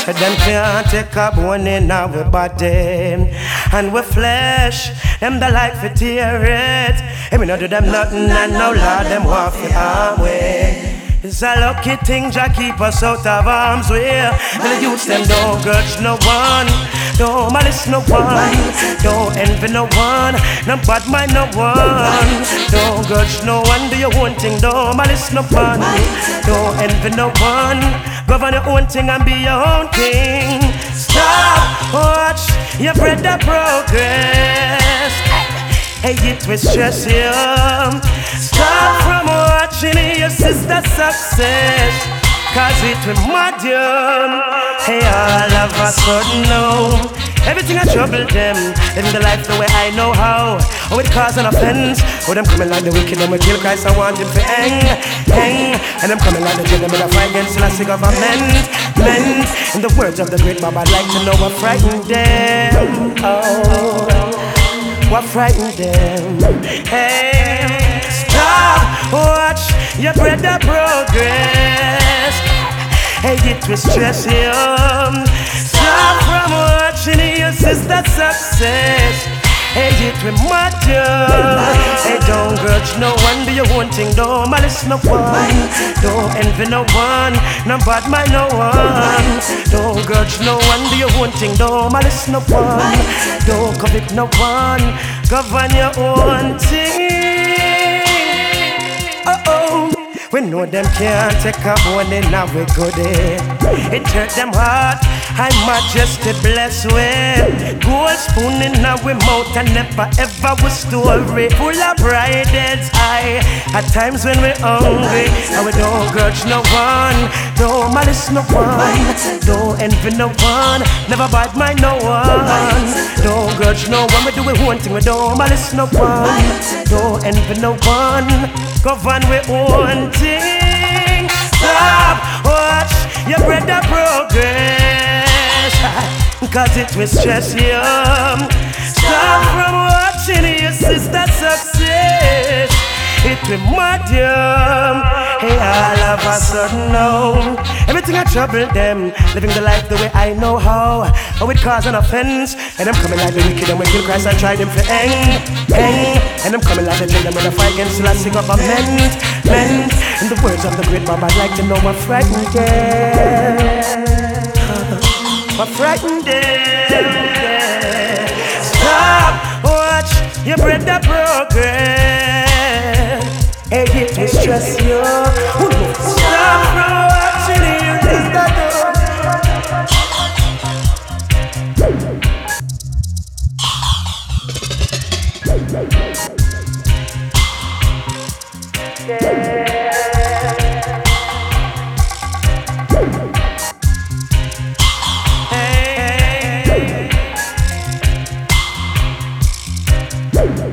Them can't take a bone in our body. And we flesh, them the like for tear it. And we not do them nothing and no Lord them want for harm way. It's a lucky thing Jah keep us out of harm's way. And the youths them don't grudge no one, don't malice no one, don't envy no one, no bad mind no one, don't grudge no one, do your own thing, don't malice no one, don't envy no one, govern your own thing and be your own king. Stop, watch your brother progress. Hey, it will stress you. Stop from watching your sister's success, cause it will mad you. Hey, all of a sudden now, everything I trouble them, living the life the way I know how. Oh, it cause an offense. Oh, them coming like the wicked, them will kill Christ, I want him to hang. And them coming like the gentlemen that fight against the last government. Men, in the words of the great Bob, I'd like to know what frightened them. Oh, what frightened them? Hey, stop, watch your brother progress. Hey, it will stress you. Stop from watching your sister's success. Hey, it will mad you. Hey, don't grudge no one, do your own thing, don't malice no one, don't envy no one, no bad mind no one, don't grudge no one, do your own thing, don't malice no one, don't covet no one, govern your own thing. We know them can't take a bone in our good day. It hurt them heart, High Majesty bless we. Gold spoon in our mouth and never ever was story. Full of pride that's high. At times when we're hungry, and we don't grudge no one, don't malice no one, don't envy no one, never bad mind no one, don't grudge no one. We do we one thing, we don't malice no one, don't envy no one, govern we own thing. Stop, watch your brother progress, cause it will stress you. Stop from watching your sister's success, it will mad you. Hey, all of a sudden now, everything I trouble them, living the life the way I know how. Oh, it cause an offense, and I'm coming like the wicked and we kill Christ and try them for hang. And I'm coming like the gentlemen that fight against the last government. In the words of the great Bob, I'd like to know what frightened them. What frightened them. Stop, watch your brother progress. Hey, it will stress you. Stop from watching you, sister. Hey.